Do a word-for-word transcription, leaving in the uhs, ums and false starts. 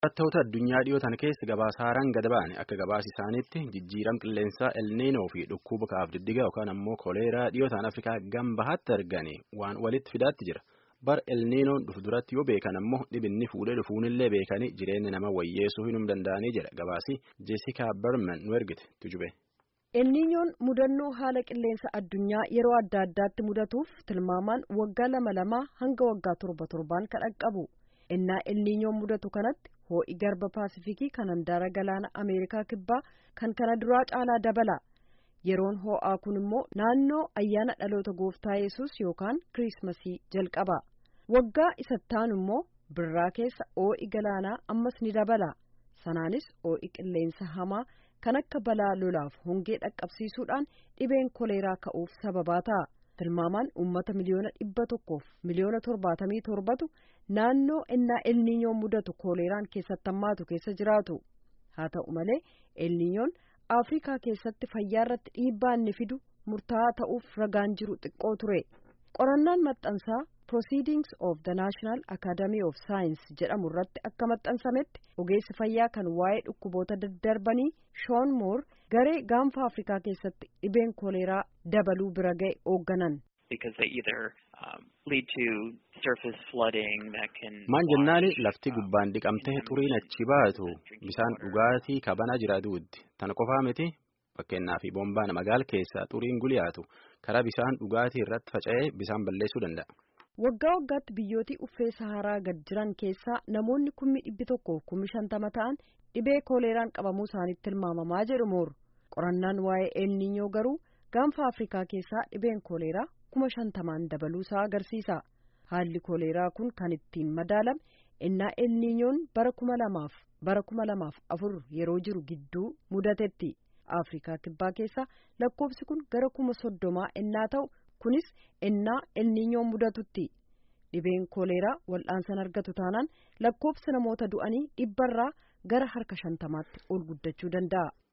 Uummattoota addunyaa dhiyootan keessa gabaasaaran gad ba'an akka gabaas isaaniitti jijjiiram qilleensaa elniinoo fi dhukkuba kaaf diddiga yookaan ammoo koleeraa dhiyootaan Afrikaa gambahaatti arganii waan walitti fidaatti jira. Bar elniinoon dhufu duratti yoo beekan ammoo dhibinni fuudhee dhufuunillee beekanii jireenya nama wayyeessuu hin danda'anii jedha gabaasii Jeesikaa Berman nu ergite tujube. elniinyoon mudannoo haala qilleensa addunyaa yeroo adda addaatti mudatuuf tilmaamaan waggaa lama lamaa hanga waggaa torba torbaan kan dhaqqabu. Innaa elniinyoon mudatu kanatti ho'i garba paasifikii kan handaara galaana Ameerikaa kibbaa kan kana duraa caalaa dabala. Yeroon ho'aa kun immoo naannoo ayyaana dhaloota gooftaa Yesuus yookaan Kiriismasii jalqaba. Waggaa isattaan immoo birraa keessa ho'i galaanaa ammas ni dabala. Sanaanis ho'i qilleensa hamaa kan akka balaa lolaaf hongee dhaqqabsiisuudhaan dhibeen koleeraa ka'uuf sababaa ta'a. Tilmaamaan uummata miliyoona dhibba tokkoof miliyoona torbaatamii torbatu naannoo innaa elniinyoon mudatu koleeraan keessatti hammaatu keessa jiraatu. Haa ta'u malee elniinyoon Afrikaa keessatti fayyaa irratti dhiibbaa inni fidu murtaa'aa ta'uuf ragaan jiru xiqqoo ture. Qorannaan maxxansaa Proceedings of the National Academy of Science jedhamu irratti akka maxxansametti ogeessi fayyaa kan waa'ee dhukkuboota daddarbanii Sean Moore garee gaanfa Afrikaa keessatti dhibeen koleeraa dabaluu bira ga'e hoogganan. Maan jennaani lafti gubbaan dhiqamtee xuriin achi baatu bisaan dhugaatii kabana jiraatuutti tana qofaa miti fakkeenyaaf boombaan magaala keessaa xuriin guliyaatu karaa bisaan dhugaatii irratti faca'ee bisaan balleessuu danda'a. Waggaa waggaatti biyyooti uffee Saharaa gad jiran keessaa namoonni kummi dhibbi tokkoof kummi shantama ta'an dhibee koleeraan qabamuu isaaniitti tilmaamamaa jedhu Moore. Qorannaan waa'ee elniinyoo garuu gaanfa Afrikaa keessaa dhibeen koleeraa kuma shantamaan dabaluusaa agarsiisa. Haalli koleeraa kun kan ittiin madaalame innaa elniinyoon bara kuma lamaaf bara kuma lamaaf afur yeroo jiru gidduu mudatetti. Afrikaa kibbaa keessaa lakkoofsi kun gara kuma soddomaa innaa ta'u kunis innaa elniinyoon mudatutti. Dhibeen koleeraa wal'aansan argatu taanaan lakkoofsi namoota du'anii dhibbarraa gara harka shantamaatti ol guddachuu danda'a.